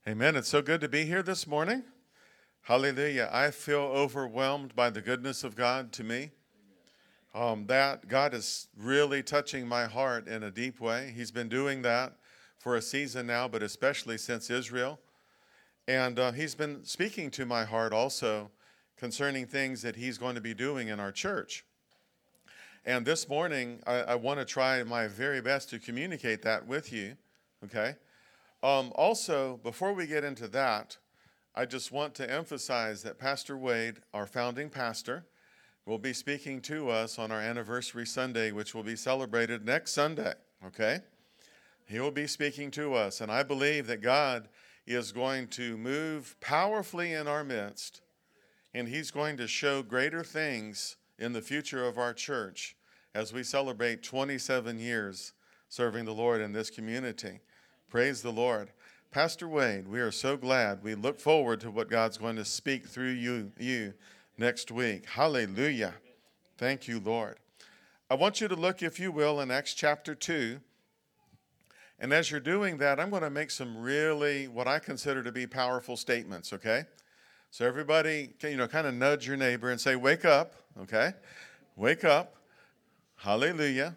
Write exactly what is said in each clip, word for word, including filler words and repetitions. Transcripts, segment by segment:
Amen. It's so good to be here this morning. Hallelujah. I feel overwhelmed by the goodness of God to me. Um, that God is really touching my heart in a deep way. He's been doing that for a season now, but especially since Israel. And uh, he's been speaking to my heart also concerning things that he's going to be doing in our church. And this morning, I, I want to try my very best to communicate that with you, okay? Um, also, before we get into that, I just want to emphasize that Pastor Wade, our founding pastor, will be speaking to us on our anniversary Sunday, which will be celebrated next Sunday, okay? He will be speaking to us, and I believe that God is going to move powerfully in our midst, and he's going to show greater things in the future of our church as we celebrate twenty-seven years serving the Lord in this community. Praise the Lord. Pastor Wade, we are so glad. We look forward to what God's going to speak through you, you next week. Hallelujah. Thank you, Lord. I want you to look, if you will, in Acts chapter two. And as you're doing that, I'm going to make some really, what I consider to be powerful statements, okay? So everybody, you know, kind of nudge your neighbor and say, wake up, okay? Wake up. Hallelujah.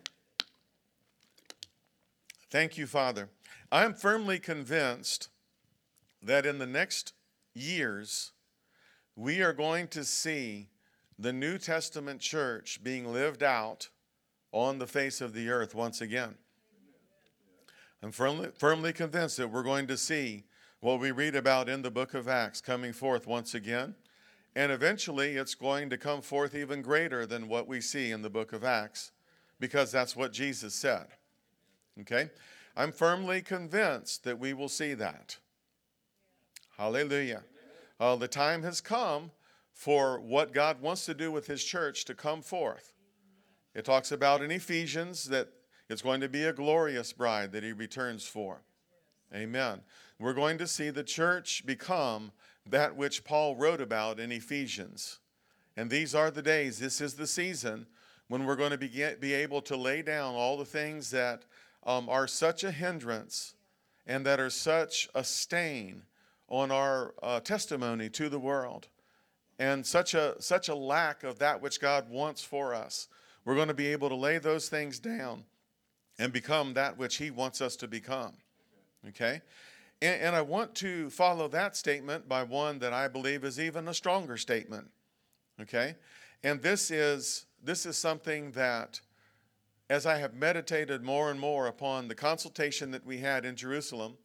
Thank you, Father. I am firmly convinced that in the next years, we are going to see the New Testament church being lived out on the face of the earth once again. I'm firmly, firmly convinced that we're going to see what we read about in the book of Acts coming forth once again. And eventually it's going to come forth even greater than what we see in the book of Acts, because that's what Jesus said. Okay? I'm firmly convinced that we will see that. Hallelujah. Uh, the time has come for what God wants to do with his church to come forth. It talks about in Ephesians that it's going to be a glorious bride that he returns for. Amen. We're going to see the church become that which Paul wrote about in Ephesians. And these are the days, this is the season when we're going to be, be able to lay down all the things that um, are such a hindrance and that are such a stain on our uh, testimony to the world, and such a such a lack of that which God wants for us. We're going to be able to lay those things down and become that which he wants us to become. Okay? And, and I want to follow that statement by one that I believe is even a stronger statement. Okay? And this is this is something that, as I have meditated more and more upon the consultation that we had in Jerusalem,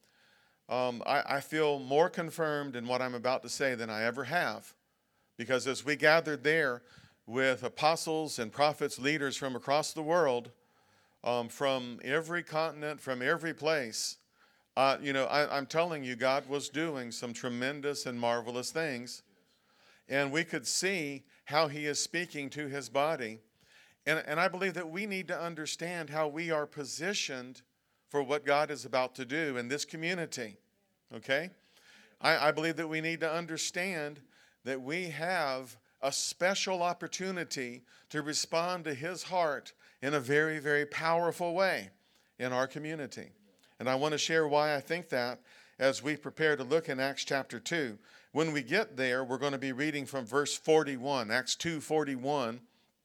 um, I, I feel more confirmed in what I'm about to say than I ever have. Because as we gathered there with apostles and prophets, leaders from across the world, um, from every continent, from every place, uh, you know, I, I'm telling you, God was doing some tremendous and marvelous things. And we could see how he is speaking to his body. And, and I believe that we need to understand how we are positioned for what God is about to do in this community, okay? I, I believe that we need to understand that we have a special opportunity to respond to his heart in a very, very powerful way in our community. And I want to share why I think that as we prepare to look in Acts chapter two. When we get there, we're going to be reading from verse forty-one, Acts two forty-one.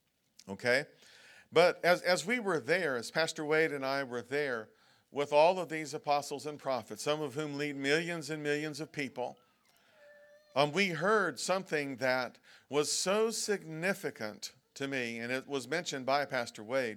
Okay? But as, as we were there, as Pastor Wade and I were there with all of these apostles and prophets, some of whom lead millions and millions of people, um, we heard something that was so significant to me, and it was mentioned by Pastor Wade,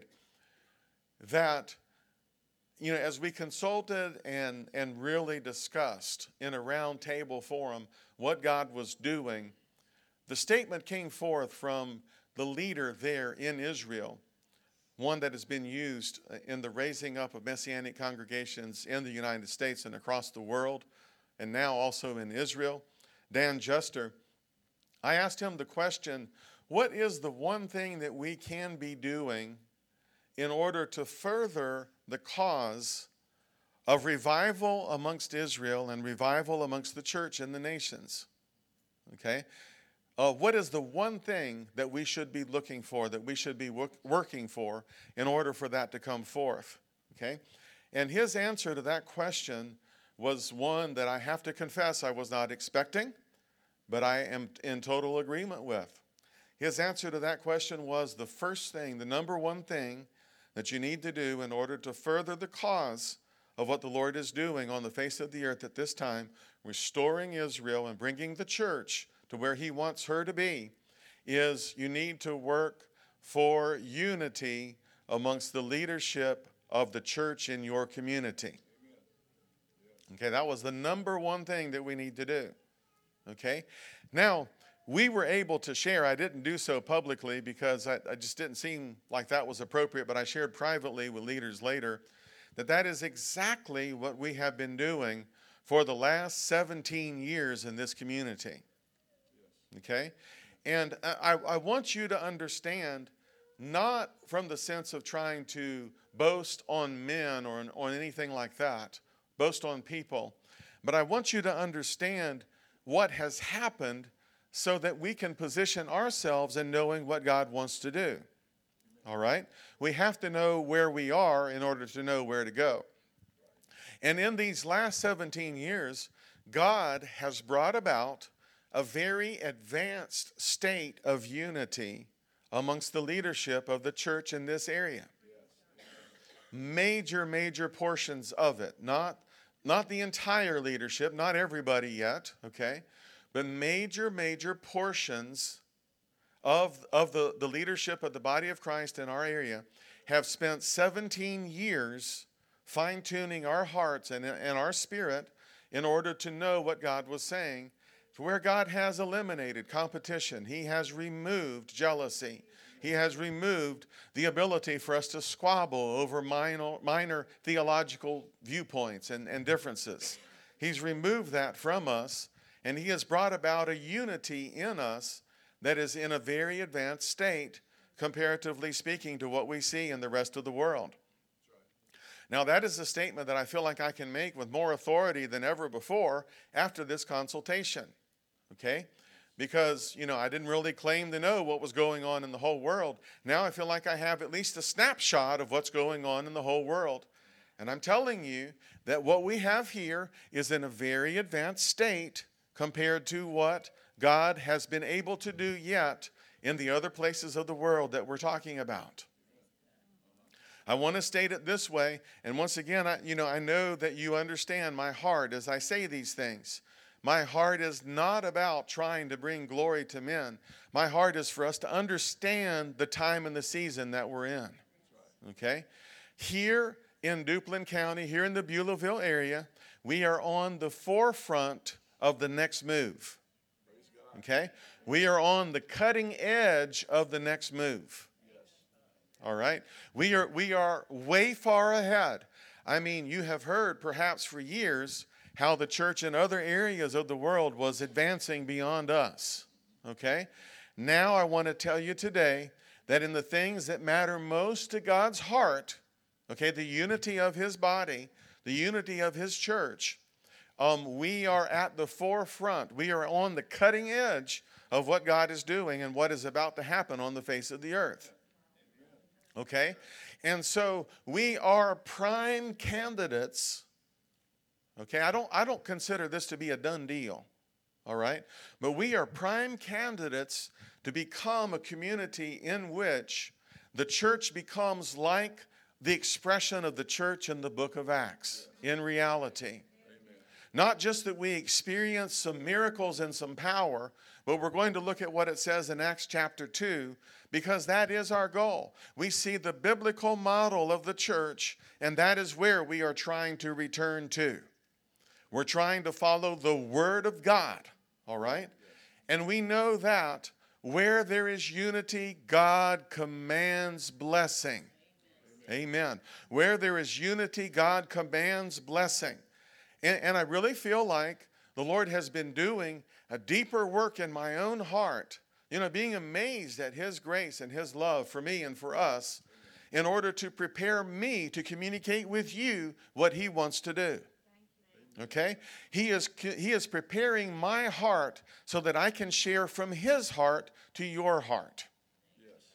that, you know, as we consulted and, and really discussed in a round table forum what God was doing, the statement came forth from the leader there in Israel, one that has been used in the raising up of Messianic congregations in the United States and across the world, and now also in Israel, Dan Juster. I asked him the question, what is the one thing that we can be doing in order to further the cause of revival amongst Israel and revival amongst the church and the nations? Okay? Uh, what is the one thing that we should be looking for, that we should be work, working for in order for that to come forth? Okay? And his answer to that question was one that I have to confess I was not expecting, but I am in total agreement with. His answer to that question was the first thing, the number one thing that you need to do in order to further the cause of what the Lord is doing on the face of the earth at this time, restoring Israel and bringing the church to where he wants her to be, is you need to work for unity amongst the leadership of the church in your community. Okay, that was the number one thing that we need to do. Okay, now we were able to share, I didn't do so publicly because I, I just didn't seem like that was appropriate, but I shared privately with leaders later that that is exactly what we have been doing for the last seventeen years in this community. Okay, and I, I want you to understand, not from the sense of trying to boast on men or on, on anything like that, boast on people, but I want you to understand what has happened so that we can position ourselves in knowing what God wants to do. All right? We have to know where we are in order to know where to go. And in these last seventeen years, God has brought about a very advanced state of unity amongst the leadership of the church in this area. Major, major portions of it. Not, not the entire leadership, not everybody yet, okay? But major, major portions of, of the, the leadership of the body of Christ in our area have spent seventeen years fine-tuning our hearts and, and our spirit in order to know what God was saying. To where God has eliminated competition. He has removed jealousy. He has removed the ability for us to squabble over minor, minor theological viewpoints and, and differences. He's removed that from us, and he has brought about a unity in us that is in a very advanced state, comparatively speaking, to what we see in the rest of the world. Now, that is a statement that I feel like I can make with more authority than ever before after this consultation. Okay? Because, you know, I didn't really claim to know what was going on in the whole world. Now I feel like I have at least a snapshot of what's going on in the whole world. And I'm telling you that what we have here is in a very advanced state compared to what God has been able to do yet in the other places of the world that we're talking about. I want to state it this way, and once again, I, you know, I know that you understand my heart as I say these things. My heart is not about trying to bring glory to men. My heart is for us to understand the time and the season that we're in. Okay? Here in Duplin County, here in the Beulahville area, we are on the forefront of the next move. Okay? We are on the cutting edge of the next move. All right? We are, we are way far ahead. I mean, you have heard perhaps for years how the church in other areas of the world was advancing beyond us, okay? Now I want to tell you today that in the things that matter most to God's heart, okay, the unity of his body, the unity of his church, um, we are at the forefront. We are on the cutting edge of what God is doing and what is about to happen on the face of the earth, okay? And so we are prime candidates. Okay, I don't, I don't consider this to be a done deal, all right? But we are prime candidates to become a community in which the church becomes like the expression of the church in the book of Acts, in reality. Amen. Not just that we experience some miracles and some power, but we're going to look at what it says in Acts chapter two, because that is our goal. We see the biblical model of the church, and that is where we are trying to return to. We're trying to follow the Word of God, all right? And we know that where there is unity, God commands blessing. Amen. Amen. Where there is unity, God commands blessing. And, and I really feel like the Lord has been doing a deeper work in my own heart, you know, being amazed at his grace and his love for me and for us in order to prepare me to communicate with you what he wants to do. Okay? He is, he is preparing my heart so that I can share from his heart to your heart. Yes.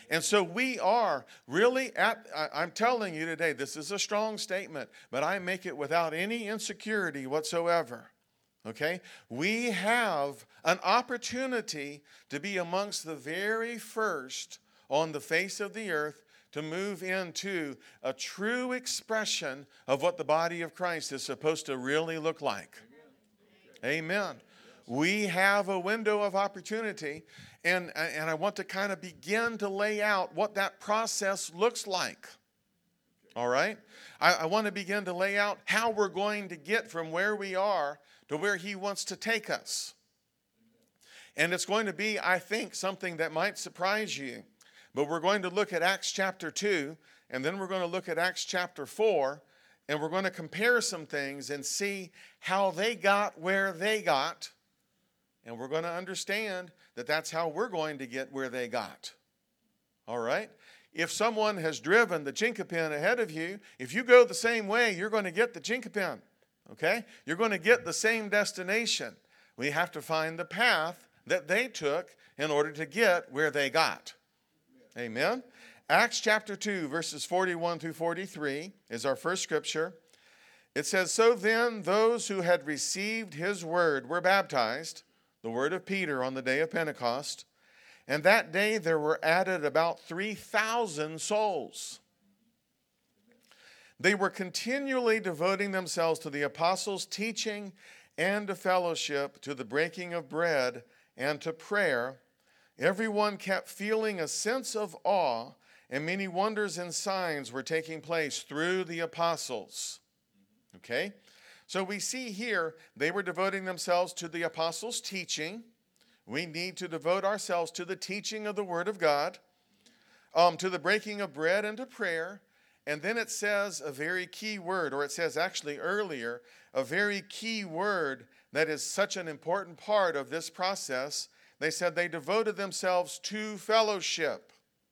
And so we are really at, I, I'm telling you today, this is a strong statement, but I make it without any insecurity whatsoever. Okay? We have an opportunity to be amongst the very first on the face of the earth to move into a true expression of what the body of Christ is supposed to really look like. Amen. Amen. We have a window of opportunity, and, and I want to kind of begin to lay out what that process looks like. All right? I, I want to begin to lay out how we're going to get from where we are to where He wants to take us. And it's going to be, I think, something that might surprise you. But we're going to look at Acts chapter two, and then we're going to look at Acts chapter four, and we're going to compare some things and see how they got where they got. And we're going to understand that that's how we're going to get where they got. All right? If someone has driven the Chinkapin ahead of you, if you go the same way, you're going to get the Chinkapin. Okay? You're going to get the same destination. We have to find the path that they took in order to get where they got. Amen? Acts chapter two, verses forty-one through forty-three is our first scripture. It says, "So then those who had received His word were baptized," the word of Peter on the day of Pentecost, "and that day there were added about three thousand souls. They were continually devoting themselves to the apostles' teaching and to fellowship, to the breaking of bread and to prayer. Everyone kept feeling a sense of awe, and many wonders and signs were taking place through the apostles." Okay? So we see here they were devoting themselves to the apostles' teaching. We need to devote ourselves to the teaching of the Word of God, um, to the breaking of bread and to prayer. And then it says a very key word, or it says actually earlier, a very key word that is such an important part of this process. They said they devoted themselves to fellowship.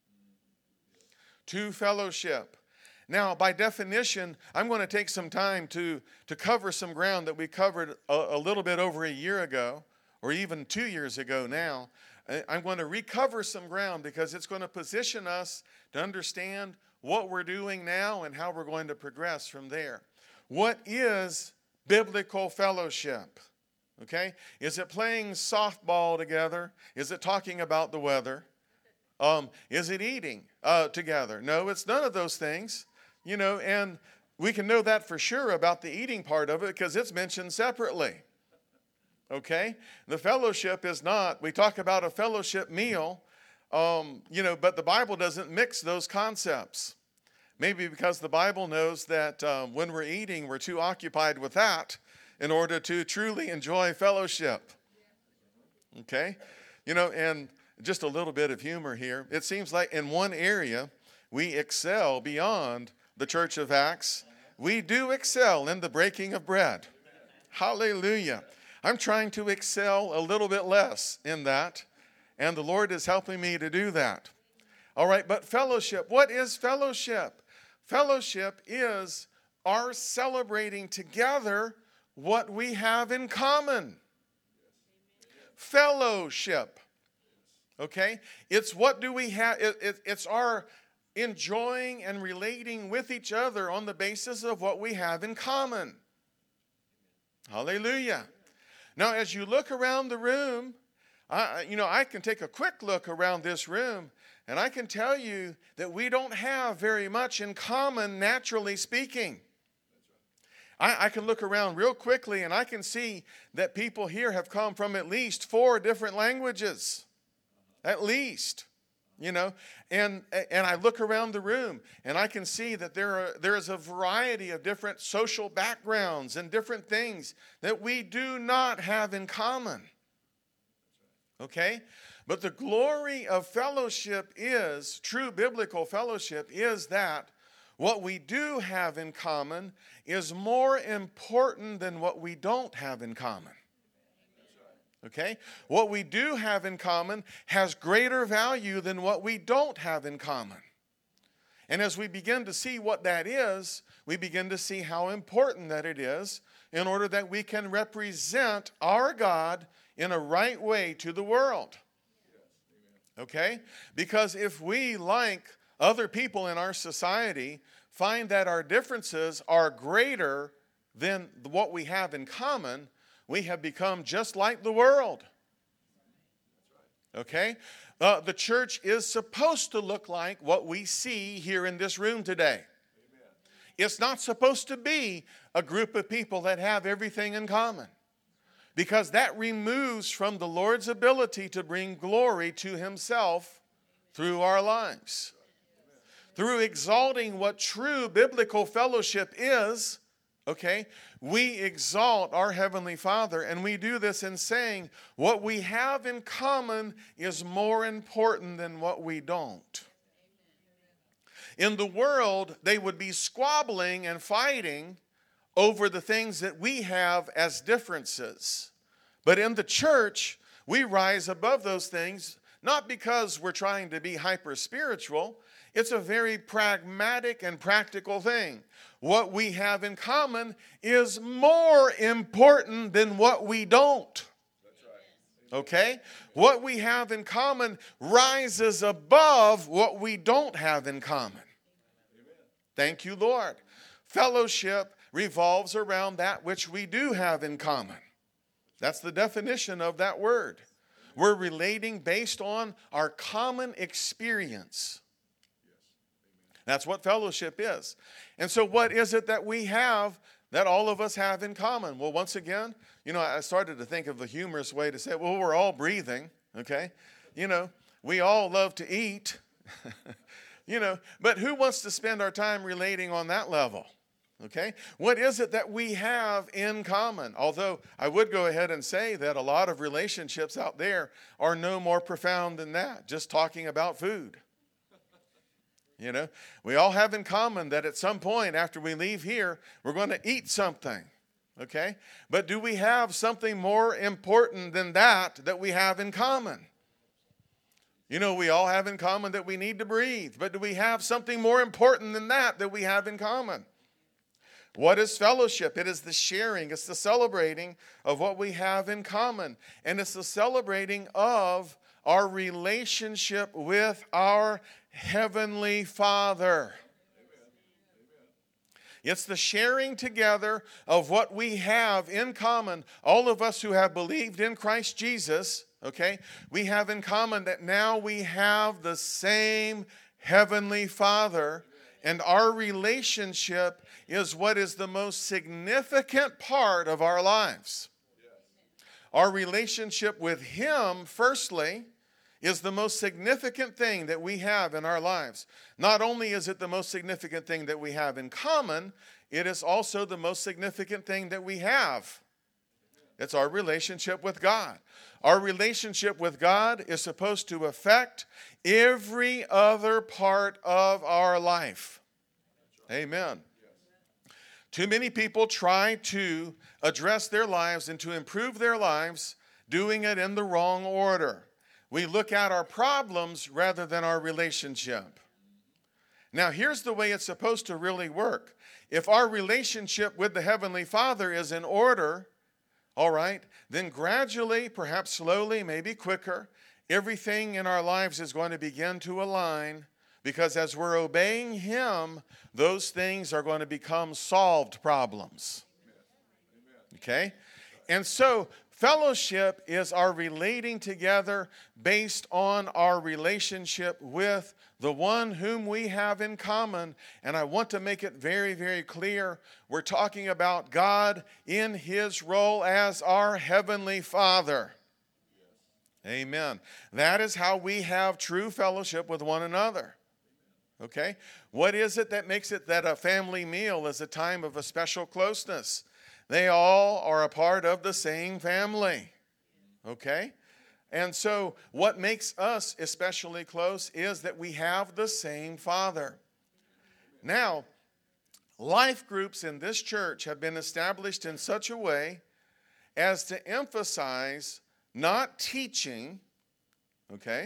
To fellowship. Now, by definition, I'm going to take some time to, to cover some ground that we covered a, a little bit over a year ago, or even two years ago now. I'm going to recover some ground because it's going to position us to understand what we're doing now and how we're going to progress from there. What is biblical fellowship? Okay? Is it playing softball together? Is it talking about the weather? Um, is it eating uh, together? No, it's none of those things. You know, and we can know that for sure about the eating part of it because it's mentioned separately. Okay? The fellowship is not, we talk about a fellowship meal, um, you know, but the Bible doesn't mix those concepts. Maybe because the Bible knows that um, when we're eating, we're too occupied with that in order to truly enjoy fellowship. Okay? You know, and just a little bit of humor here. It seems like in one area, we excel beyond the Church of Acts. We do excel in the breaking of bread. Hallelujah. I'm trying to excel a little bit less in that, and the Lord is helping me to do that. All right, but fellowship. What is fellowship? Fellowship is our celebrating together what we have in common. Fellowship. Okay? It's what do we have, it, it, it's our enjoying and relating with each other on the basis of what we have in common. Hallelujah. Now, as you look around the room, I, you know, I can take a quick look around this room, and I can tell you that we don't have very much in common, naturally speaking. I, I can look around real quickly, and I can see that people here have come from at least four different languages. At least. You know, and and I look around the room and I can see that there are there is a variety of different social backgrounds and different things that we do not have in common. Okay? But the glory of fellowship is, true biblical fellowship is that what we do have in common is more important than what we don't have in common. Okay? What we do have in common has greater value than what we don't have in common. And as we begin to see what that is, we begin to see how important that it is in order that we can represent our God in a right way to the world. Okay? Because if we, like other people in our society, find that our differences are greater than what we have in common, we have become just like the world. Okay? Uh, the church is supposed to look like what we see here in this room today. Amen. It's not supposed to be a group of people that have everything in common, because that removes from the Lord's ability to bring glory to himself through our lives. Through exalting what true biblical fellowship is, okay, we exalt our Heavenly Father, and we do this in saying what we have in common is more important than what we don't. In the world, they would be squabbling and fighting over the things that we have as differences. But in the church, we rise above those things, not because we're trying to be hyper-spiritual. It's a very pragmatic and practical thing. What we have in common is more important than what we don't. Okay? What we have in common rises above what we don't have in common. Thank you, Lord. Fellowship revolves around that which we do have in common. That's the definition of that word. We're relating based on our common experience. That's what fellowship is. And so what is it that we have that all of us have in common? Well, once again, you know, I started to think of a humorous way to say, well, we're all breathing, okay? You know, we all love to eat, you know, but who wants to spend our time relating on that level? Okay? What is it that we have in common? Although I would go ahead and say that a lot of relationships out there are no more profound than that, just talking about food. You know, we all have in common that at some point after we leave here, we're going to eat something. Okay? But do we have something more important than that that we have in common? You know, we all have in common that we need to breathe, but do we have something more important than that that we have in common? What is fellowship? It is the sharing, it's the celebrating of what we have in common. And it's the celebrating of our relationship with our Heavenly Father. It's the sharing together of what we have in common. All of us who have believed in Christ Jesus, okay, we have in common that now we have the same Heavenly Father, and our relationship is what is the most significant part of our lives. Our relationship with Him, firstly, is the most significant thing that we have in our lives. Not only is it the most significant thing that we have in common, it is also the most significant thing that we have. It's our relationship with God. Our relationship with God is supposed to affect every other part of our life. Amen. Too many people try to address their lives and to improve their lives, doing it in the wrong order. We look at our problems rather than our relationship. Now, here's the way it's supposed to really work. If our relationship with the Heavenly Father is in order, all right, then gradually, perhaps slowly, maybe quicker, everything in our lives is going to begin to align, because as we're obeying Him, those things are going to become solved problems. Okay? And so, fellowship is our relating together based on our relationship with the one whom we have in common. And I want to make it very, very clear. We're talking about God in His role as our Heavenly Father. Amen. That is how we have true fellowship with one another. Okay? What is it that makes it that a family meal is a time of a special closeness? They all are a part of the same family. Okay? And so what makes us especially close is that we have the same Father. Now, life groups in this church have been established in such a way as to emphasize not teaching, okay?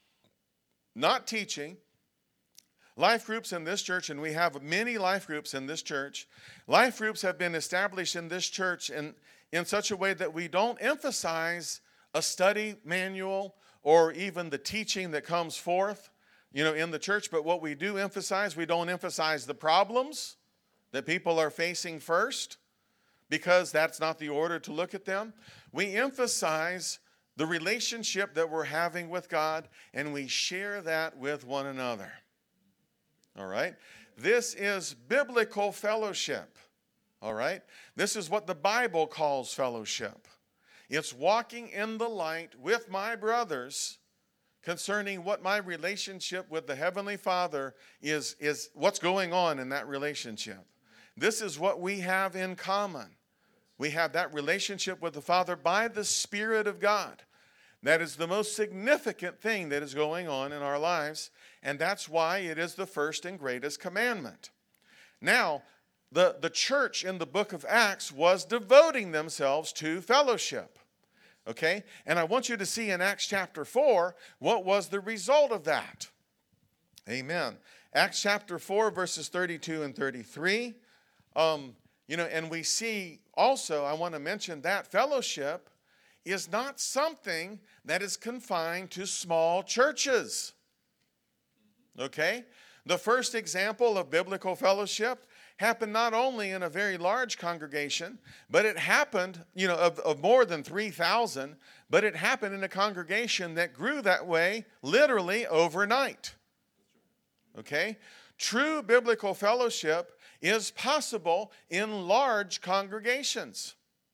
Not teaching. Life groups in this church, and we have many life groups in this church. Life groups have been established in this church in, in such a way that we don't emphasize a study manual or even the teaching that comes forth, you know, in the church. But what we do emphasize, we don't emphasize the problems that people are facing first, because that's not the order to look at them. We emphasize the relationship that we're having with God, and we share that with one another. All right? This is biblical fellowship. All right? This is what the Bible calls fellowship. It's walking in the light with my brothers concerning what my relationship with the Heavenly Father is, is what's going on in that relationship. This is what we have in common. We have that relationship with the Father by the Spirit of God. That is the most significant thing that is going on in our lives, and that's why it is the first and greatest commandment. Now, the, the church in the book of Acts was devoting themselves to fellowship. Okay? And I want you to see in Acts chapter four what was the result of that. Amen. Acts chapter four, verses thirty-two and thirty-three. Um, you know, and we see also, I want to mention that fellowship is not something that is confined to small churches. Okay? The first example of biblical fellowship happened not only in a very large congregation, but it happened, you know, of, of more than three thousand, but it happened in a congregation that grew that way literally overnight. Okay? True biblical fellowship is possible in large congregations.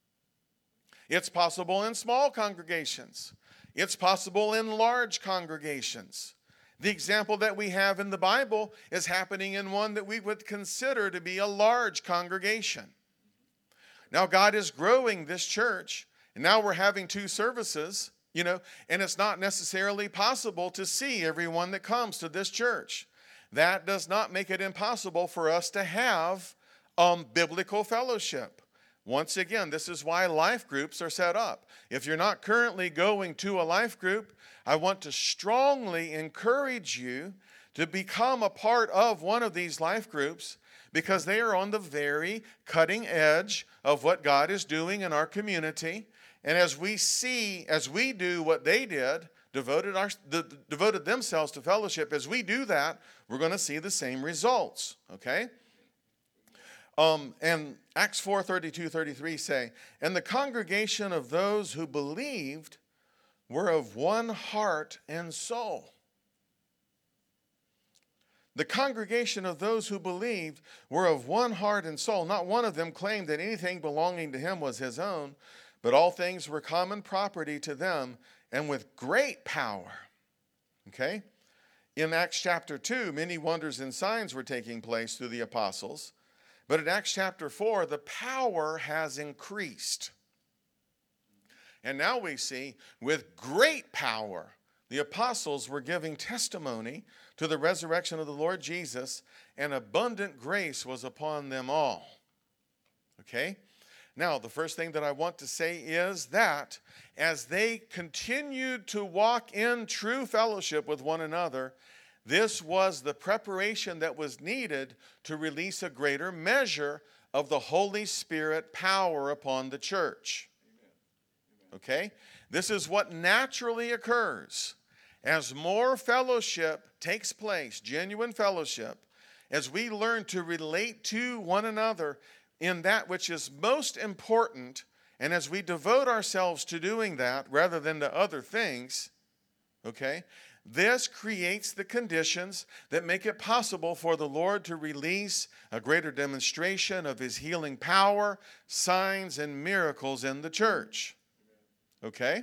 It's possible in small congregations. It's possible in large congregations. The example that we have in the Bible is happening in one that we would consider to be a large congregation. Now, God is growing this church, and now we're having two services, you know, and it's not necessarily possible to see everyone that comes to this church. That does not make it impossible for us to have um, biblical fellowship. Once again, this is why life groups are set up. If you're not currently going to a life group, I want to strongly encourage you to become a part of one of these life groups, because they are on the very cutting edge of what God is doing in our community. And as we see, as we do what they did, devoted, our, the, devoted themselves to fellowship, as we do that, we're going to see the same results, okay? Um, and Acts four, thirty-two, thirty-three say, and the congregation of those who believed were of one heart and soul. The congregation of those who believed were of one heart and soul. Not one of them claimed that anything belonging to him was his own, but all things were common property to them, and with great power. Okay? In Acts chapter two, many wonders and signs were taking place through the apostles. But in Acts chapter four, the power has increased. And now we see, with great power, the apostles were giving testimony to the resurrection of the Lord Jesus, and abundant grace was upon them all. Okay? Now, the first thing that I want to say is that as they continued to walk in true fellowship with one another, this was the preparation that was needed to release a greater measure of the Holy Spirit power upon the church. Okay? This is what naturally occurs. As more fellowship takes place, genuine fellowship, as we learn to relate to one another in that which is most important, and as we devote ourselves to doing that rather than to other things, okay, this creates the conditions that make it possible for the Lord to release a greater demonstration of his healing power, signs, and miracles in the church. Okay?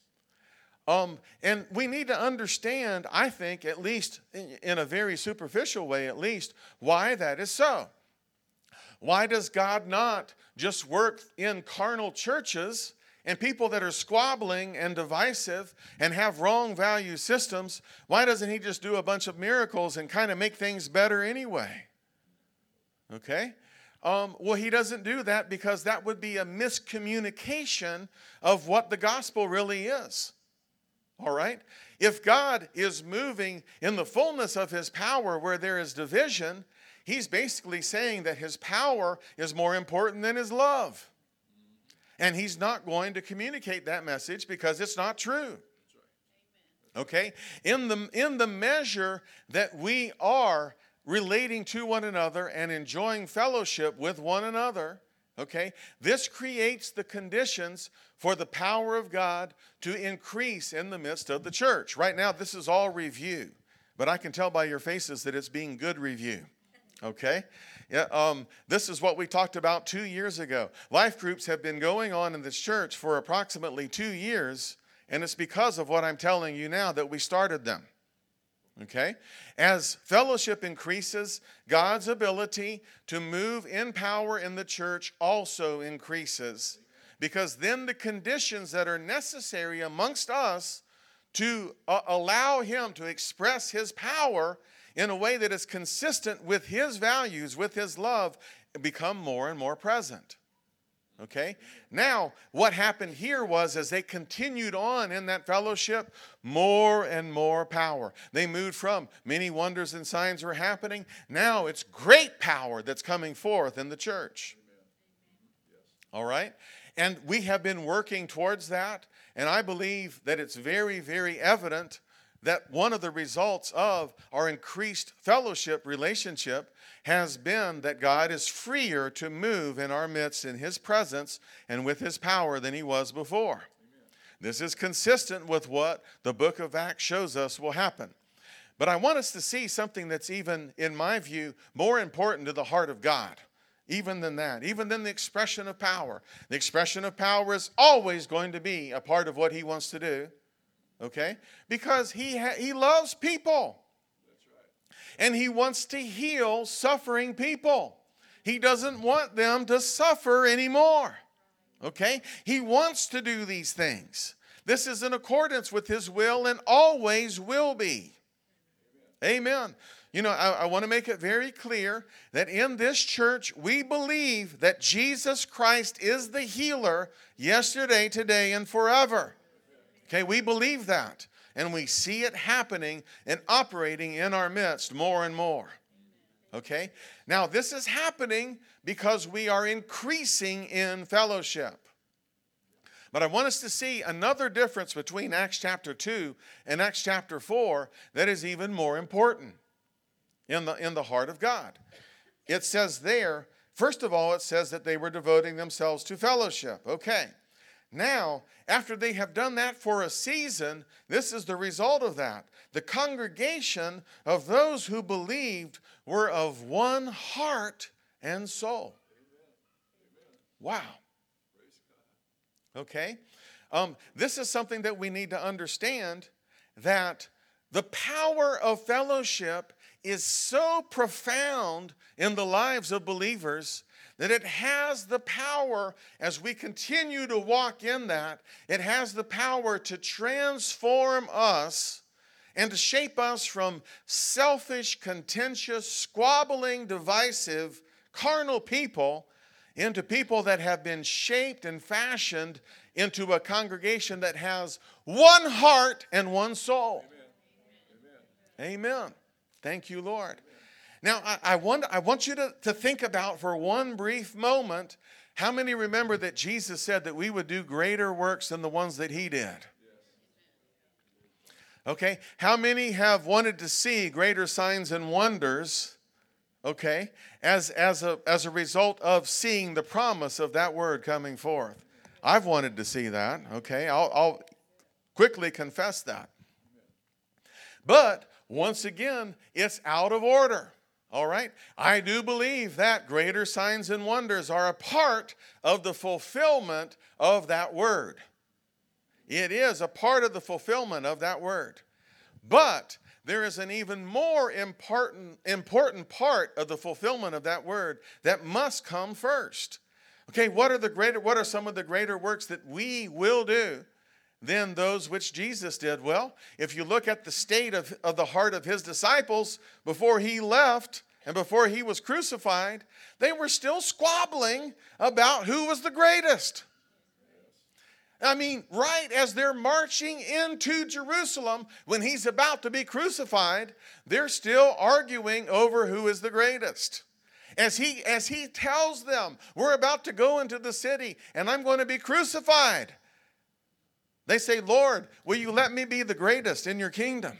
Um, and we need to understand, I think, at least in a very superficial way at least, why that is so. Why does God not just work in carnal churches and people that are squabbling and divisive and have wrong value systems? Why doesn't he just do a bunch of miracles and kind of make things better anyway? Okay? Um, well, he doesn't do that because that would be a miscommunication of what the gospel really is. All right? If God is moving in the fullness of his power where there is division, he's basically saying that his power is more important than his love. And he's not going to communicate that message because it's not true. Okay? In the, in the measure that we are relating to one another and enjoying fellowship with one another, okay, this creates the conditions for the power of God to increase in the midst of the church. Right now, this is all review, but I can tell by your faces that it's being good review, okay? Yeah, um, this is what we talked about two years ago. Life groups have been going on in this church for approximately two years, and it's because of what I'm telling you now that we started them. Okay? As fellowship increases, God's ability to move in power in the church also increases, because then the conditions that are necessary amongst us to uh, allow Him to express His power in a way that is consistent with His values, with His love, become more and more present. Okay? Now, what happened here was, as they continued on in that fellowship, more and more power. They moved from many wonders and signs were happening. Now it's great power that's coming forth in the church. All right? And we have been working towards that. And I believe that it's very, very evident that one of the results of our increased fellowship relationship has been that God is freer to move in our midst in His presence and with His power than He was before. Amen. This is consistent with what the book of Acts shows us will happen. But I want us to see something that's even, in my view, more important to the heart of God, even than that, even than the expression of power. The expression of power is always going to be a part of what He wants to do, okay? Because He ha- He loves people. And He wants to heal suffering people. He doesn't want them to suffer anymore. Okay? He wants to do these things. This is in accordance with His will and always will be. Amen. Amen. You know, I, I want to make it very clear that in this church, we believe that Jesus Christ is the healer yesterday, today, and forever. Okay? We believe that. And we see it happening and operating in our midst more and more. Okay? Now, this is happening because we are increasing in fellowship. But I want us to see another difference between Acts chapter two and Acts chapter four that is even more important in the, in the heart of God. It says there, first of all, it says that they were devoting themselves to fellowship. Okay. Now, after they have done that for a season, this is the result of that. The congregation of those who believed were of one heart and soul. Wow. Okay? Um, this is something that we need to understand, that the power of fellowship is so profound in the lives of believers that it has the power, as we continue to walk in that, it has the power to transform us and to shape us from selfish, contentious, squabbling, divisive, carnal people into people that have been shaped and fashioned into a congregation that has one heart and one soul. Amen. Amen. Amen. Thank you, Lord. Now, I, I, want, I want you to, to think about for one brief moment, how many remember that Jesus said that we would do greater works than the ones that He did? Okay, how many have wanted to see greater signs and wonders, okay, as, as, a, as a result of seeing the promise of that word coming forth? I've wanted to see that, okay? I'll, I'll quickly confess that. But once again, it's out of order. All right? I do believe that greater signs and wonders are a part of the fulfillment of that word. It is a part of the fulfillment of that word. But there is an even more important, important part of the fulfillment of that word that must come first. Okay, what are the greater, what are some of the greater works that we will do than those which Jesus did? Well, if you look at the state of, of the heart of His disciples before He left and before He was crucified, they were still squabbling about who was the greatest. I mean, right as they're marching into Jerusalem, when He's about to be crucified, they're still arguing over who is the greatest. As he, as he tells them, we're about to go into the city and I'm going to be crucified. They say, Lord, will you let me be the greatest in your kingdom?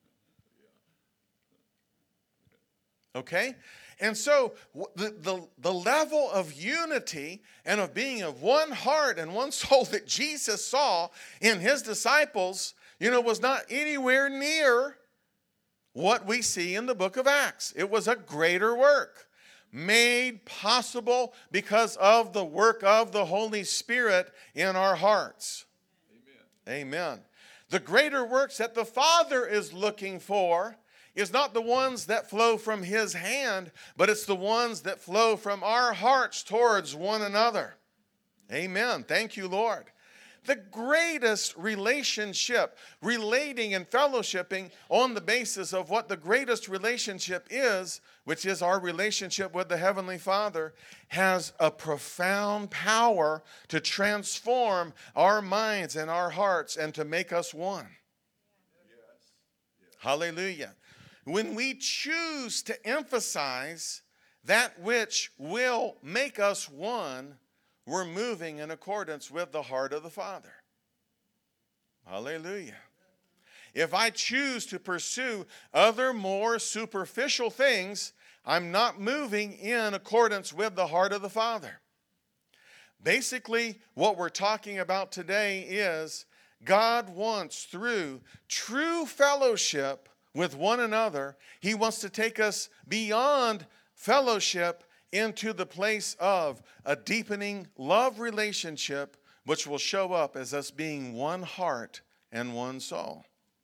Okay? And so the, the, the level of unity and of being of one heart and one soul that Jesus saw in his disciples, you know, was not anywhere near what we see in the book of Acts. It was a greater work, made possible because of the work of the Holy Spirit in our hearts. Amen. Amen. The greater works that the Father is looking for is not the ones that flow from his hand, but it's the ones that flow from our hearts towards one another. Amen. Thank you, Lord. The greatest relationship, relating and fellowshipping on the basis of what the greatest relationship is, which is our relationship with the Heavenly Father, has a profound power to transform our minds and our hearts and to make us one. Yes. Yes. Hallelujah. When we choose to emphasize that which will make us one, we're moving in accordance with the heart of the Father. Hallelujah. If I choose to pursue other more superficial things, I'm not moving in accordance with the heart of the Father. Basically, what we're talking about today is God wants, through true fellowship with one another, he wants to take us beyond fellowship into the place of a deepening love relationship, which will show up as us being one heart and one soul.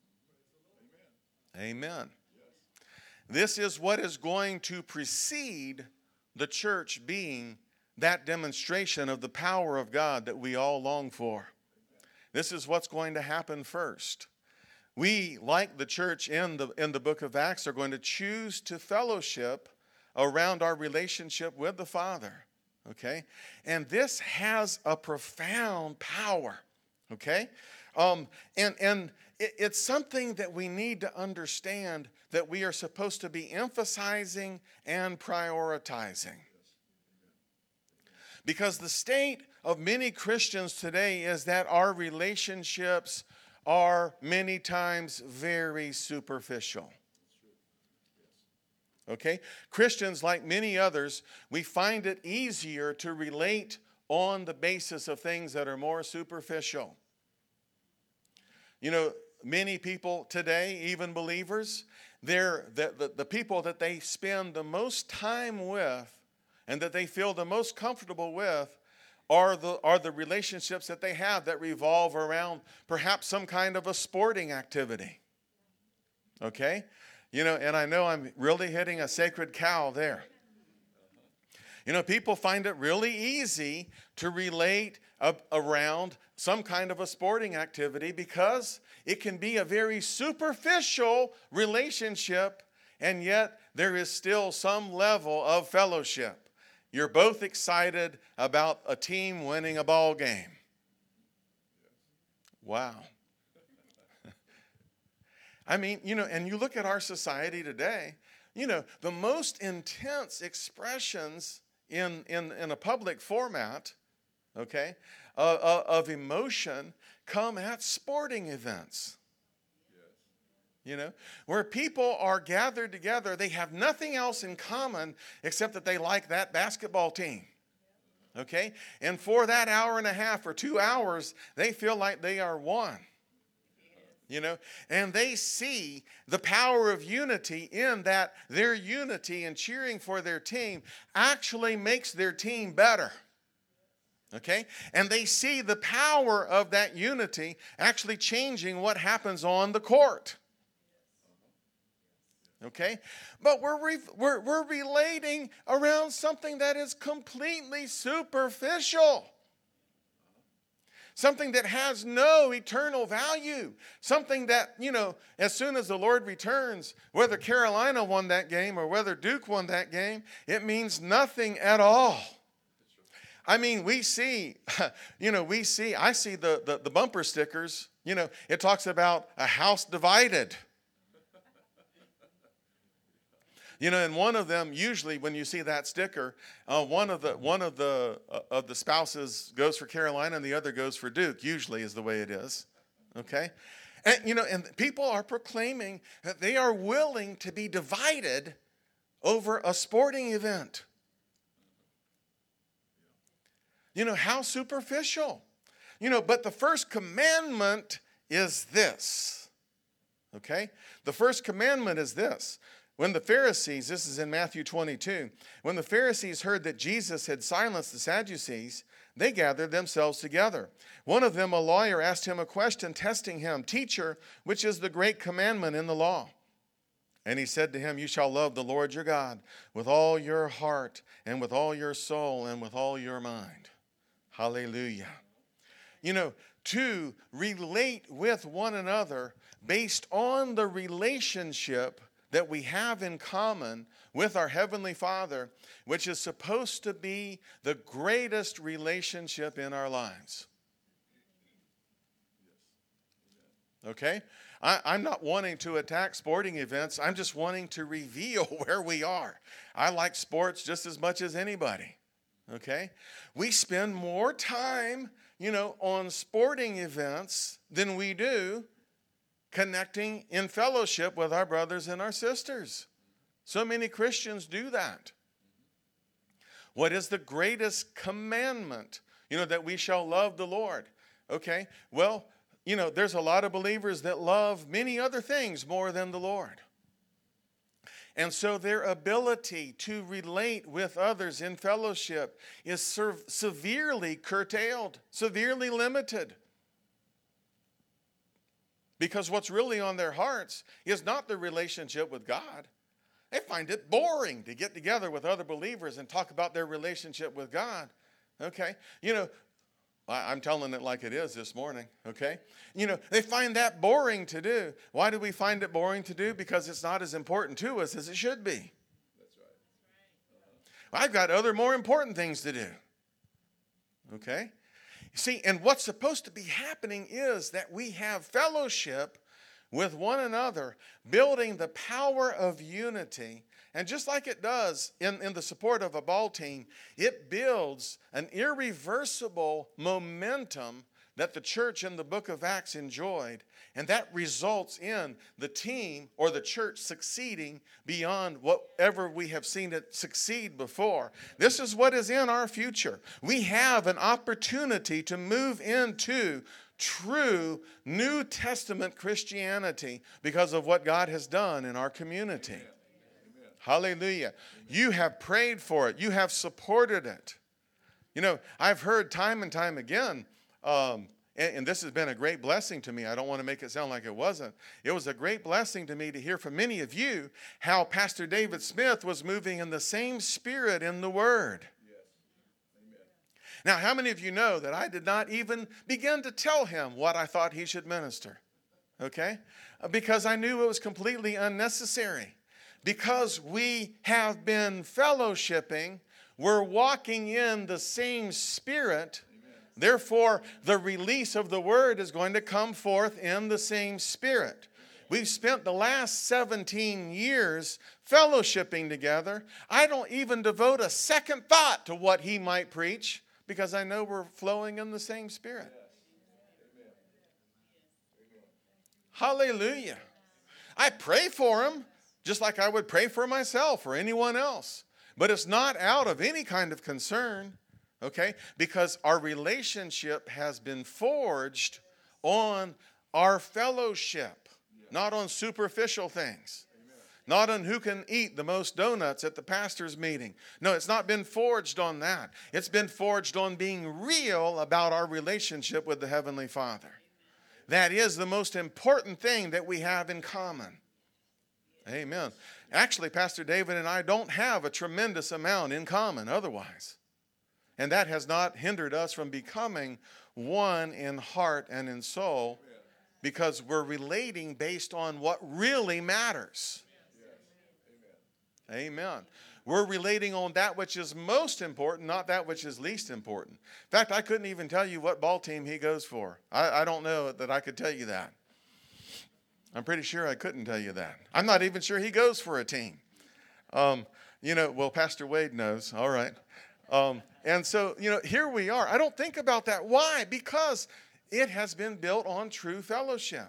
Amen. Amen. This is what is going to precede the church being that demonstration of the power of God that we all long for. This is what's going to happen first. We, like the church in the, in the book of Acts, are going to choose to fellowship around our relationship with the Father, okay? And this has a profound power, okay? Um, and and it, it's something that we need to understand that we are supposed to be emphasizing and prioritizing. Because the state of many Christians today is that our relationships are many times very superficial. Okay? Christians, like many others, we find it easier to relate on the basis of things that are more superficial. You know, many people today, even believers, they're the, the, the people that they spend the most time with and that they feel the most comfortable with are the, are the relationships that they have that revolve around perhaps some kind of a sporting activity. Okay? You know, and I know I'm really hitting a sacred cow there. You know, people find it really easy to relate a, around some kind of a sporting activity because it can be a very superficial relationship, and yet there is still some level of fellowship. You're both excited about a team winning a ball game. Wow. I mean, you know, and you look at our society today, you know, the most intense expressions in, in, in a public format, okay, uh, uh, of emotion come at sporting events. You know, where people are gathered together, they have nothing else in common except that they like that basketball team. Okay? And for that hour and a half or two hours, they feel like they are one. You know, and they see the power of unity in that their unity and cheering for their team actually makes their team better. Okay? And they see the power of that unity actually changing what happens on the court. Okay? But we're, re- we're, we're relating around something that is completely superficial. Something that has no eternal value. Something that, you know, as soon as the Lord returns, whether Carolina won that game or whether Duke won that game, it means nothing at all. I mean, we see, you know, we see, I see the, the, the bumper stickers, you know, it talks about a house divided. You know, and one of them, usually when you see that sticker, uh, one of the one of the uh, of the spouses goes for Carolina and the other goes for Duke. Usually is the way it is. Okay? And, you know, and people are proclaiming that they are willing to be divided over a sporting event. You know, how superficial. You know, but the first commandment is this. Okay? The first commandment is this. When the Pharisees, this is in Matthew twenty-two, when the Pharisees heard that Jesus had silenced the Sadducees, they gathered themselves together. One of them, a lawyer, asked him a question, testing him, "Teacher, which is the great commandment in the law?" And he said to him, "You shall love the Lord your God with all your heart and with all your soul and with all your mind." Hallelujah. You know, to relate with one another based on the relationship that we have in common with our Heavenly Father, which is supposed to be the greatest relationship in our lives. Okay? I, I'm not wanting to attack sporting events. I'm just wanting to reveal where we are. I like sports just as much as anybody. Okay? We spend more time, you know, on sporting events than we do connecting in fellowship with our brothers and our sisters. So many Christians do that. What is the greatest commandment? You know, that we shall love the Lord. Okay, well, you know, there's a lot of believers that love many other things more than the Lord. And so their ability to relate with others in fellowship is ser- severely curtailed, severely limited. Because what's really on their hearts is not the relationship with God. They find it boring to get together with other believers and talk about their relationship with God. Okay? You know, I'm telling it like it is this morning. Okay? You know, they find that boring to do. Why do we find it boring to do? Because it's not as important to us as it should be. That's right. Uh-huh. I've got other more important things to do. Okay? See, and what's supposed to be happening is that we have fellowship with one another, building the power of unity. And just like it does in, in the support of a ball team, it builds an irreversible momentum that the church in the book of Acts enjoyed. And that results in the team or the church succeeding beyond whatever we have seen it succeed before. This is what is in our future. We have an opportunity to move into true New Testament Christianity because of what God has done in our community. Amen. Hallelujah. You have prayed for it. You have supported it. You know, I've heard time and time again, um, and, and this has been a great blessing to me. I don't want to make it sound like it wasn't. It was a great blessing to me to hear from many of you how Pastor David Smith was moving in the same spirit in the Word. Yes. Amen. Now, how many of you know that I did not even begin to tell him what I thought he should minister? Okay? Because I knew it was completely unnecessary. Because we have been fellowshipping, we're walking in the same spirit. Amen. Therefore, the release of the word is going to come forth in the same spirit. We've spent the last seventeen years fellowshipping together. I don't even devote a second thought to what he might preach because I know we're flowing in the same spirit. Yes. Hallelujah. I pray for him just like I would pray for myself or anyone else. But it's not out of any kind of concern, okay? Because our relationship has been forged on our fellowship, not on superficial things. Amen. Not on who can eat the most donuts at the pastor's meeting. No, it's not been forged on that. It's been forged on being real about our relationship with the Heavenly Father. That is the most important thing that we have in common. Amen. Actually, Pastor David and I don't have a tremendous amount in common otherwise. And that has not hindered us from becoming one in heart and in soul because we're relating based on what really matters. Amen. We're relating on that which is most important, not that which is least important. In fact, I couldn't even tell you what ball team he goes for. I, I don't know that I could tell you that. I'm pretty sure I couldn't tell you that. I'm not even sure he goes for a team. Um, you know, well, Pastor Wade knows. All right. Um, and so, you know, here we are. I don't think about that. Why? Because it has been built on true fellowship.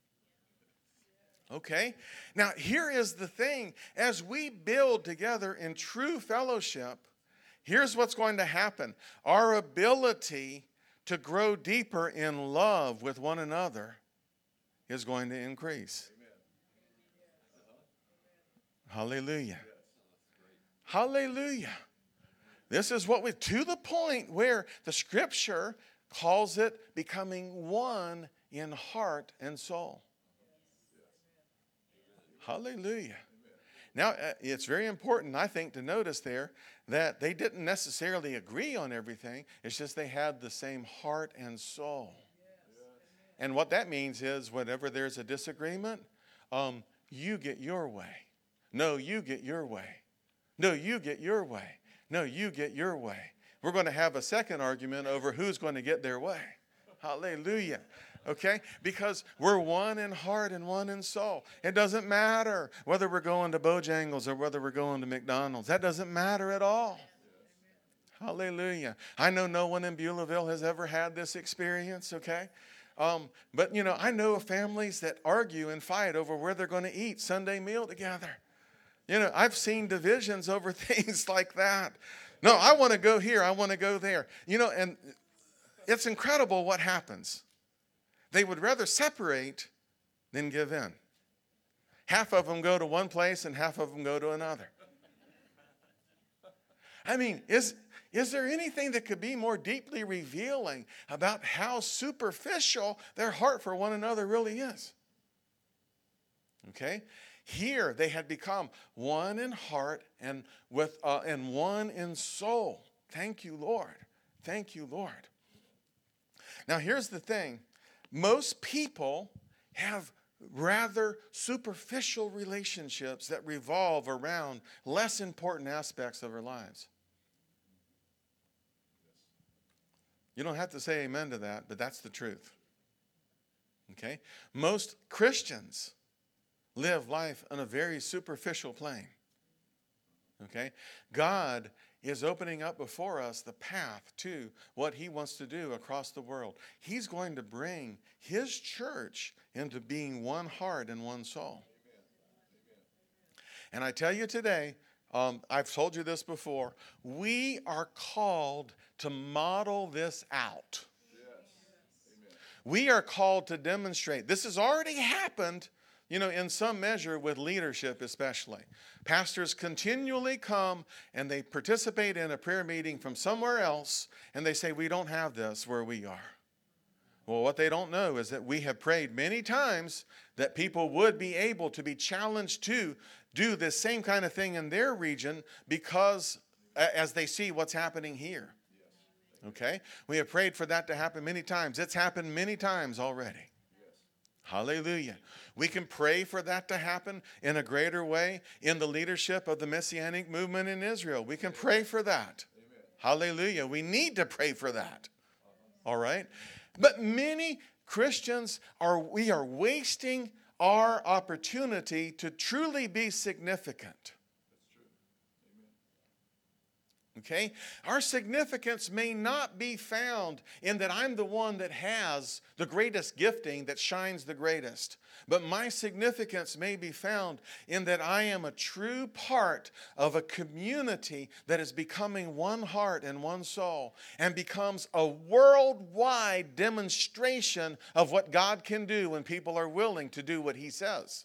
Okay? Now, here is the thing. As we build together in true fellowship, here's what's going to happen. Our ability to grow deeper in love with one another is going to increase. Hallelujah. Hallelujah. This is what we, to the point where the scripture calls it becoming one in heart and soul. Hallelujah. Now, it's very important, I think, to notice there that they didn't necessarily agree on everything. It's just they had the same heart and soul. And what that means is whenever there's a disagreement, um, you get your way. No, you get your way. No, you get your way. No, you get your way. We're going to have a second argument over who's going to get their way. Hallelujah. Okay? Because we're one in heart and one in soul. It doesn't matter whether we're going to Bojangles or whether we're going to McDonald's. That doesn't matter at all. Hallelujah. I know no one in Beulahville has ever had this experience, okay? Um, but, you know, I know of families that argue and fight over where they're going to eat Sunday meal together. You know, I've seen divisions over things like that. No, I want to go here. I want to go there. You know, and it's incredible what happens. They would rather separate than give in. Half of them go to one place and half of them go to another. I mean, is, is there anything that could be more deeply revealing about how superficial their heart for one another really is? Okay? Here they had become one in heart and with uh, and one in soul. Thank you, Lord. Thank you, Lord. Now, here's the thing. Most people have rather superficial relationships that revolve around less important aspects of their lives. You don't have to say amen to that, but that's the truth. Okay? Most Christians live life on a very superficial plane. Okay? God is opening up before us the path to what he wants to do across the world. He's going to bring his church into being one heart and one soul. And I tell you today, um, I've told you this before, we are called to model this out. We are called to demonstrate. This has already happened, you know, in some measure with leadership especially. Pastors continually come and they participate in a prayer meeting from somewhere else and they say, we don't have this where we are. Well, what they don't know is that we have prayed many times that people would be able to be challenged to do this same kind of thing in their region because as they see what's happening here. Okay? We have prayed for that to happen many times. It's happened many times already. Hallelujah. We can pray for that to happen in a greater way in the leadership of the Messianic movement in Israel. We can pray for that. Amen. Hallelujah. We need to pray for that. All right? But many Christians are, we are wasting our opportunity to truly be significant. Okay? Our significance may not be found in that I'm the one that has the greatest gifting that shines the greatest. But my significance may be found in that I am a true part of a community that is becoming one heart and one soul and becomes a worldwide demonstration of what God can do when people are willing to do what he says.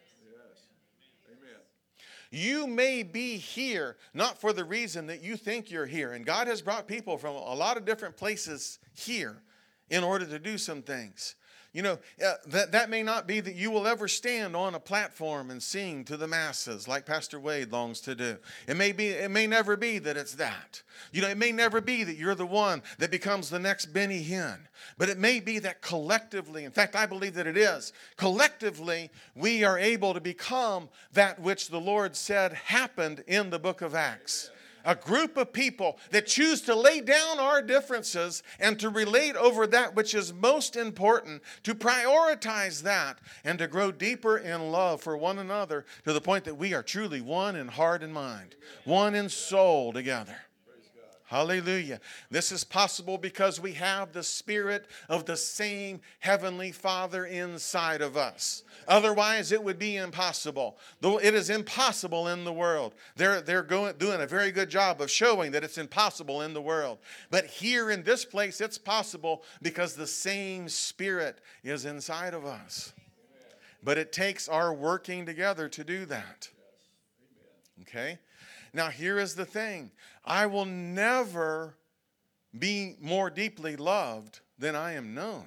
You may be here not for the reason that you think you're here. And God has brought people from a lot of different places here in order to do some things. You know, uh, that, that may not be that you will ever stand on a platform and sing to the masses like Pastor Wade longs to do. It may be, it may never be that it's that. You know, it may never be that you're the one that becomes the next Benny Hinn. But it may be that collectively, in fact, I believe that it is, collectively, we are able to become that which the Lord said happened in the book of Acts. A group of people that choose to lay down our differences and to relate over that which is most important, to prioritize that and to grow deeper in love for one another to the point that we are truly one in heart and mind, one in soul together. Hallelujah. This is possible because we have the Spirit of the same Heavenly Father inside of us. Otherwise, it would be impossible. Though it is impossible in the world. They're, they're going, doing a very good job of showing that it's impossible in the world. But here in this place, it's possible because the same Spirit is inside of us. But it takes our working together to do that. Okay? Now, here is the thing. I will never be more deeply loved than I am known.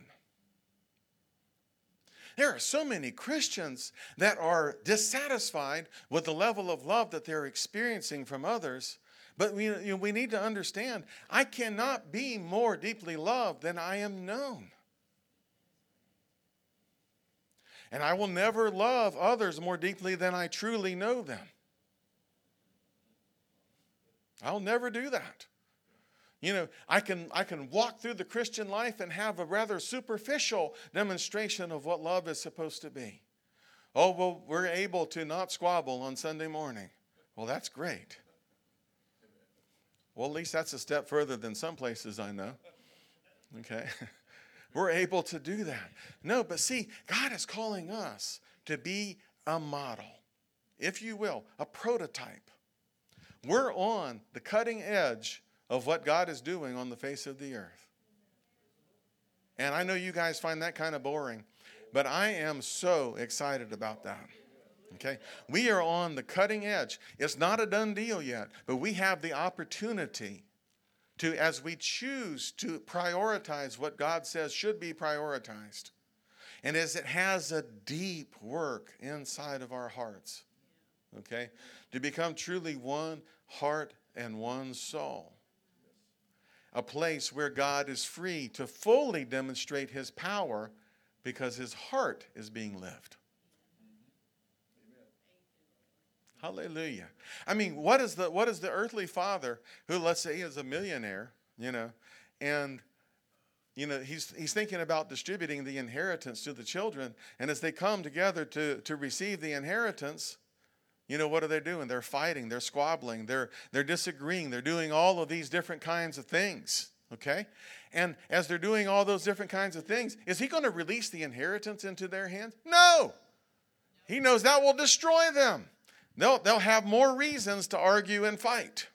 There are so many Christians that are dissatisfied with the level of love that they're experiencing from others. But we, you know, we need to understand, I cannot be more deeply loved than I am known. And I will never love others more deeply than I truly know them. I'll never do that. You know, I can I can walk through the Christian life and have a rather superficial demonstration of what love is supposed to be. Oh, well, we're able to not squabble on Sunday morning. Well, that's great. Well, at least that's a step further than some places I know. Okay? We're able to do that. No, but see, God is calling us to be a model, if you will, a prototype. We're on the cutting edge of what God is doing on the face of the earth. And I know you guys find that kind of boring, but I am so excited about that. Okay? We are on the cutting edge. It's not a done deal yet, but we have the opportunity to, as we choose to prioritize what God says should be prioritized, and as it has a deep work inside of our hearts, okay, to become truly one heart and one soul. A place where God is free to fully demonstrate his power because his heart is being lived. Hallelujah. I mean, what is the what is the earthly father who, let's say, is a millionaire, you know, and you know, he's he's thinking about distributing the inheritance to the children, and as they come together to, to receive the inheritance, you know, what are they doing? They're fighting, they're squabbling, they're they're disagreeing, they're doing all of these different kinds of things. Okay? And as they're doing all those different kinds of things, is he going to release the inheritance into their hands? No. He knows that will destroy them. They'll, they'll have more reasons to argue and fight.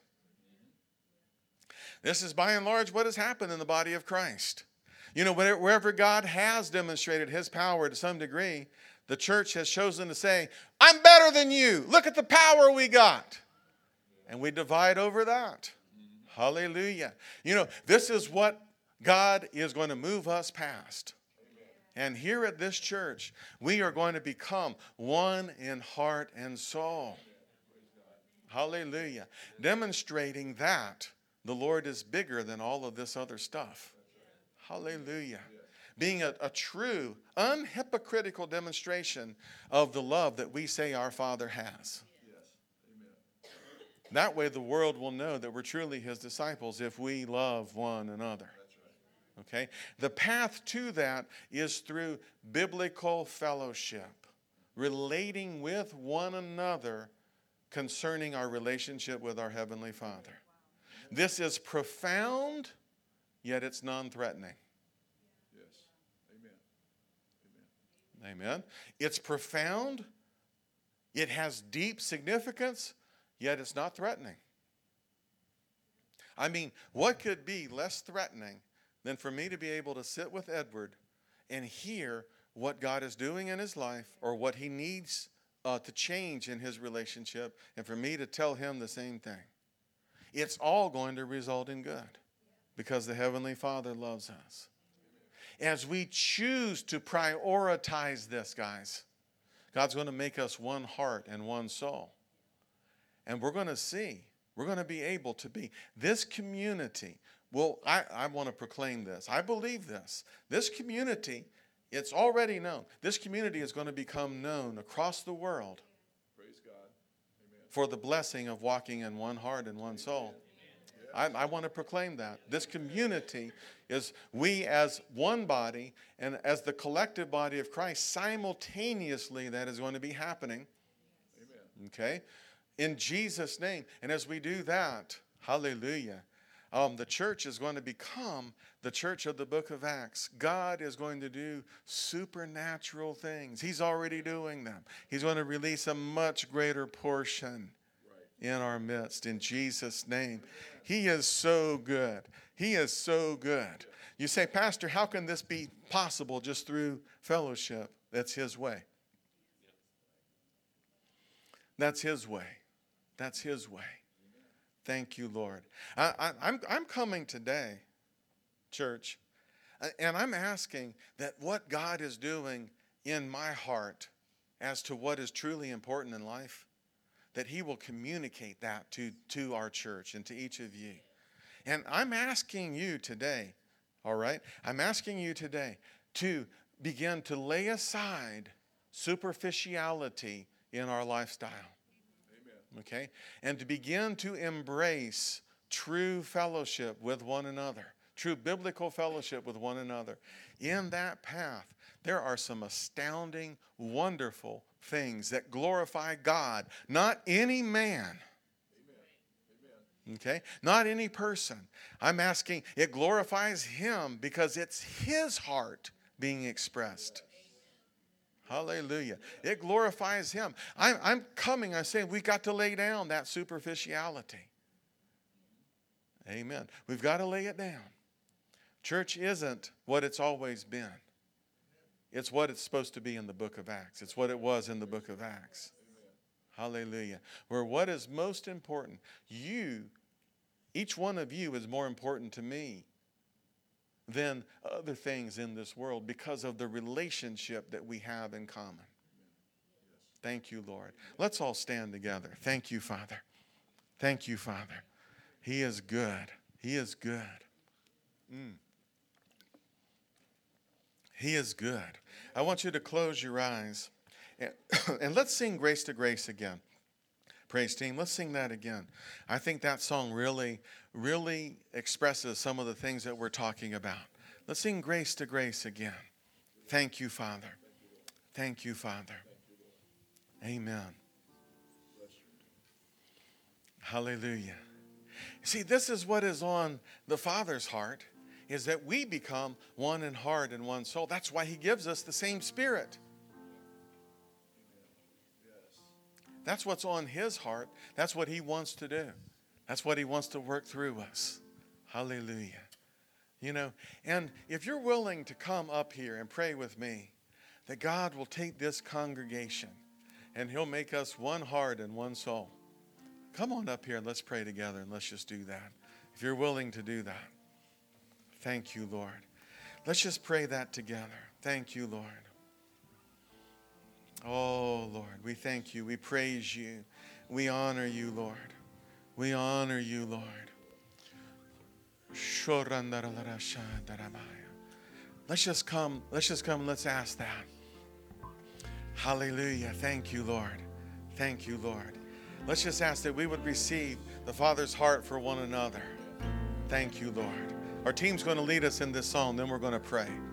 This is by and large what has happened in the body of Christ. You know, wherever God has demonstrated his power to some degree, the church has chosen to say, I'm better than you. Look at the power we got. And we divide over that. Hallelujah. You know, this is what God is going to move us past. And here at this church, we are going to become one in heart and soul. Hallelujah. Demonstrating that the Lord is bigger than all of this other stuff. Hallelujah. Being a, a true, unhypocritical demonstration of the love that we say our Father has. That way the world will know that we're truly his disciples if we love one another. Okay? The path to that is through biblical fellowship, relating with one another concerning our relationship with our Heavenly Father. This is profound, yet it's non-threatening. Yes. Amen. Amen. Amen. It's profound, it has deep significance, yet it's not threatening. I mean, what could be less threatening than for me to be able to sit with Edward and hear what God is doing in his life or what he needs uh, to change in his relationship, and for me to tell him the same thing? It's all going to result in good because the Heavenly Father loves us. As we choose to prioritize this, guys, God's going to make us one heart and one soul. And we're going to see, we're going to be able to be this community. Well, I, I want to proclaim this. I believe this. This community, it's already known. This community is going to become known across the world. Praise God. Amen. For the blessing of walking in one heart and one soul. I, I want to proclaim that. This community is we as one body and as the collective body of Christ, simultaneously that is going to be happening. Amen. Okay? In Jesus' name. And as we do that, hallelujah, Um, the church is going to become the church of the book of Acts. God is going to do supernatural things. He's already doing them. He's going to release a much greater portion in our midst in Jesus' name. He is so good. He is so good. You say, Pastor, how can this be possible just through fellowship? That's His way. That's His way. That's His way. Thank you, Lord. I, I, I'm, I'm coming today, church, and I'm asking that what God is doing in my heart as to what is truly important in life, that He will communicate that to, to our church and to each of you. And I'm asking you today, all right? I'm asking you today to begin to lay aside superficiality in our lifestyle. Amen. Okay? And to begin to embrace true fellowship with one another, true biblical fellowship with one another. In that path, there are some astounding, wonderful things that glorify God, not any man. Okay? Not any person. I'm asking, it glorifies Him because it's His heart being expressed. Hallelujah. It glorifies Him. I'm, I'm coming, I'm saying we've got to lay down that superficiality. Amen. We've got to lay it down. Church isn't what it's always been. It's what it's supposed to be in the book of Acts. It's what it was in the book of Acts. Hallelujah. Where what is most important, you, each one of you is more important to me than other things in this world because of the relationship that we have in common. Thank you, Lord. Let's all stand together. Thank you, Father. Thank you, Father. He is good. He is good. Mm. He is good. I want you to close your eyes and, and let's sing Grace to Grace again. Praise team, let's sing that again. I think that song really, really expresses some of the things that we're talking about. Let's sing Grace to Grace again. Thank you, Father. Thank you, Father. Amen. Hallelujah. See, this is what is on the Father's heart, is that we become one in heart and one soul. That's why He gives us the same Spirit. That's what's on His heart. That's what He wants to do. That's what He wants to work through us. Hallelujah. You know, and if you're willing to come up here and pray with me, that God will take this congregation and He'll make us one heart and one soul. Come on up here and let's pray together and let's just do that. If you're willing to do that. Thank you, Lord. Let's just pray that together. Thank you, Lord. Oh, Lord, we thank you. We praise you. We honor you, Lord. We honor you, Lord. Let's just come. Let's just come and let's ask that. Hallelujah. Thank you, Lord. Thank you, Lord. Let's just ask that we would receive the Father's heart for one another. Thank you, Lord. Our team's going to lead us in this song, then we're going to pray.